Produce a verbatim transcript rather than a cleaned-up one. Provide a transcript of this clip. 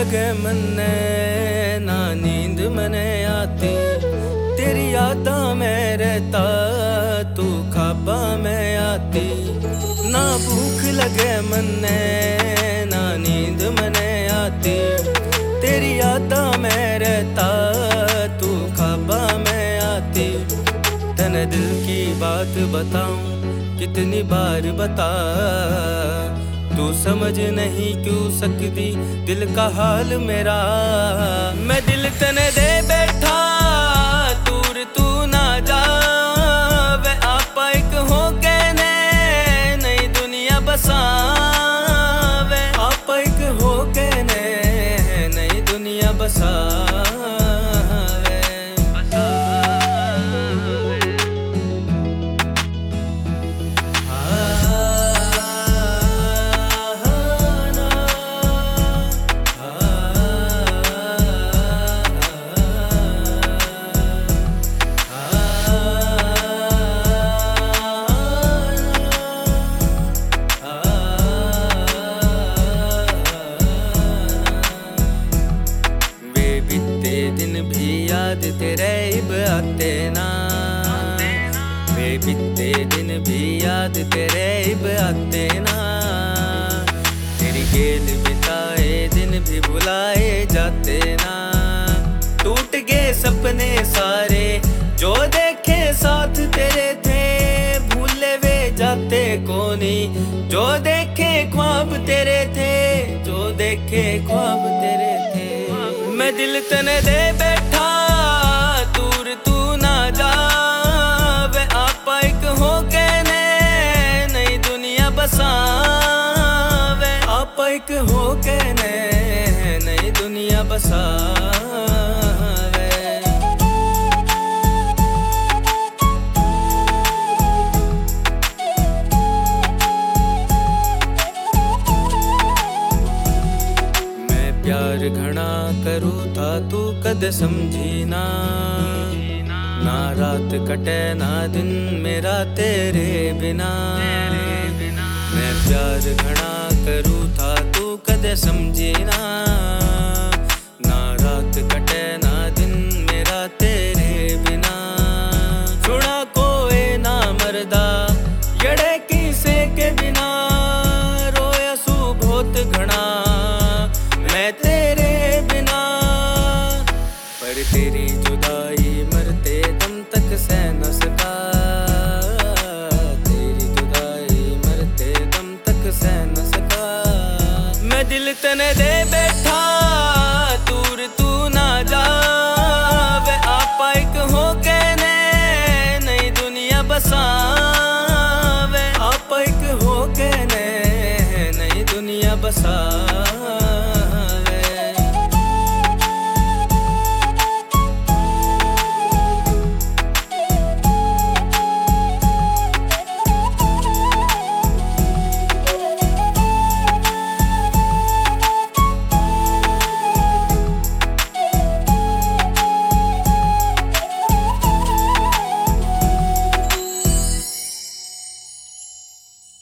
लगे मन्ने ना नींद मने आती, तेरी यादा में रहता तू ख्वाबा में आती। ना भूख लगे मन्ने ना नींद मने आती, तेरी यादा में रहता तू ख्वाबा में आती। तने दिल की बात बताऊं कितनी बार बता, तू समझ नहीं क्यों सकती दिल का हाल मेरा। मैं दिल तने दे बैठा दूर तू ना जा, वे आपा एक हो कहने नई दुनिया बसा, वे आपा एक हो कहने नई दुनिया बसा। तेरे इब आते ना, वे बीते दिन भी याद तेरे इब आते ना। तेरी गेल बिताए दिन भी बुलाए जाते ना। टूट गए सपने सारे जो देखे साथ तेरे थे, भूले वे जाते कोनी जो देखे ख्वाब तेरे थे, जो देखे ख्वाब तेरे थे। मैं दिल तने दे बैठा दूर तू ना जा, वे आपा एक हो कहने नई दुनिया बसा, वे आपा एक हो कहने नई दुनिया बसा। प्यार घना करूँ था तू कद समझी ना, ना रात कटे ना दिन मेरा तेरे बिना। मैं प्यार घना करूँ था तू कद समझी ना, ना रात कटे ना दिन मेरा तेरे बिना। सुना कोई ना मरदा जड़े किसे के बिना, रोया सू बहुत घना मैं तेरे बिना। पर तेरी जुदाई मरते दम तक सह न सका, तेरी जुदाई मरते दम तक सह न सका। मैं दिल तने दे बैठा दूर तू ना जा, वे आपा एक हो कहने नई दुनिया बसा, वे आपा एक हो कहने नई दुनिया बसा।